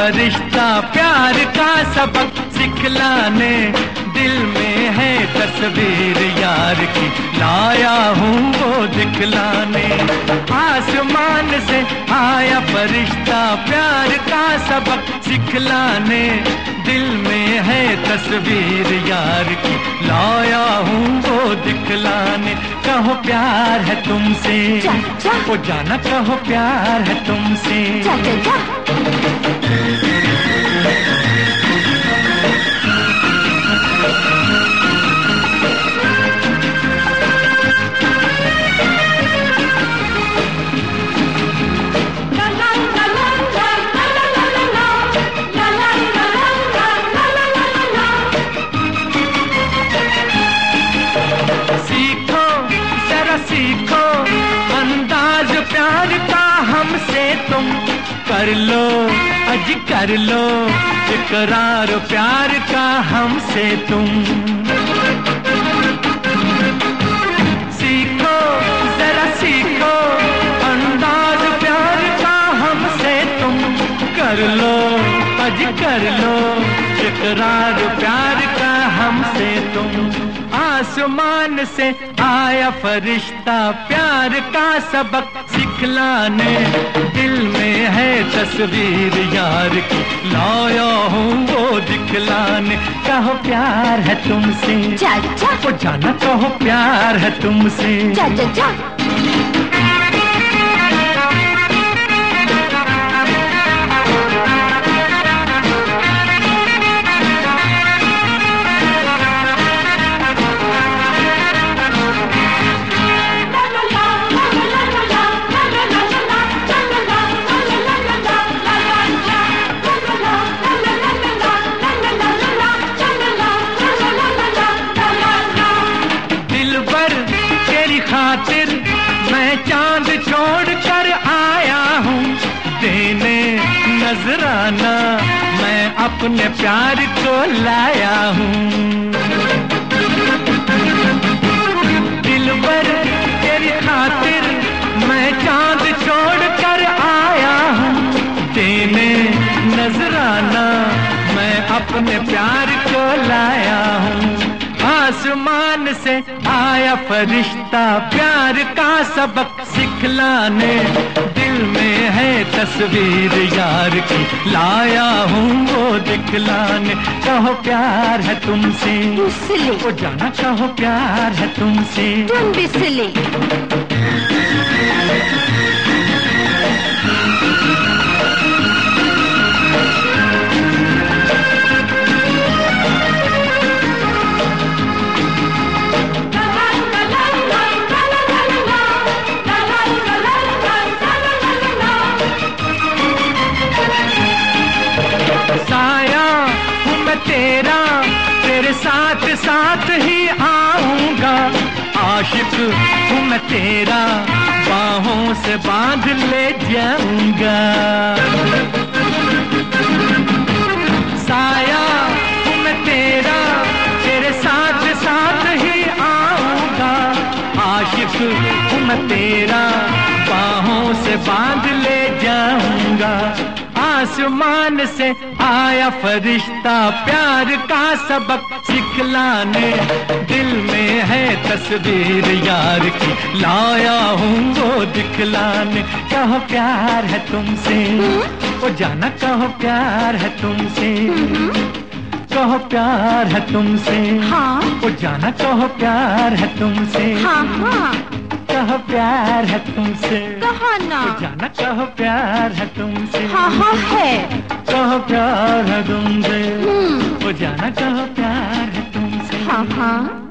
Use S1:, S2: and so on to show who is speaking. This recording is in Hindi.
S1: फरिश्ता प्यार का सबक सिखलाने, दिल में है तस्वीर यार की, लाया हूँ वो दिखलाने। आसमान से आया फरिश्ता प्यार का सबक सिखलाने, दिल में है तस्वीर यार की, लाया हूँ वो दिखलाने। कहो प्यार है तुमसे, वो जाना कहो प्यार है तुमसे। सीखो अंदाज प्यार का हमसे तुम, कर लो अज कर लो इकरार प्यार का हमसे तुम। सीखो जरा सीखो अंदाज प्यार का हमसे तुम, कर लो अज कर लो इकरार प्यार का हमसे तुम। आसमान से आया फरिश्ता प्यार का सबक सिखलाने, दिल में है तस्वीर यार की, लाया हूँ वो दिखलाने। कहो प्यार है तुमसे, वो जाना कहो प्यार है तुमसे। खातिर मैं चांद छोड़ कर आया हूँ, देने नजराना मैं अपने प्यार को लाया हूँ। दिलबर तेरी खातिर मैं चांद छोड़ कर आया हूँ, देने नजराना मैं अपने प्यार को लाया हूँ। आसमान से आया फरिश्ता प्यार का सबक सिखलाने, दिल में है तस्वीर यार की, लाया हूँ वो दिखलाने। कहो प्यार है तुमसे, वो जाना कहो प्यार है तुमसे। साया हूँ मैं तेरा, तेरे साथ साथ ही आऊंगा, आशिक हूँ मैं तेरा, बाहों से बांध ले जाऊंगा। साया हूँ मैं तेरा, तेरे साथ साथ ही आऊंगा, आशिक हूँ मैं तेरा, बाहों से बांध ले जाऊंगा। आसमान से आया फरिश्ता प्यार का सबक सिखलाने, दिल में है तस्वीर यार की, लाया हूँ वो दिखलाने। कहो प्यार है तुमसे, वो जाना कहो प्यार है तुमसे। कहो प्यार है तुमसे, वो जाना कहो प्यार है तुमसे। कहो प्यार है तुमसे,
S2: कहो ना,
S1: वो जाना कहो प्यार है तुमसे।
S2: है।
S1: कहो प्यार है तुमसे, वो जाना कहो प्यार है तुमसे।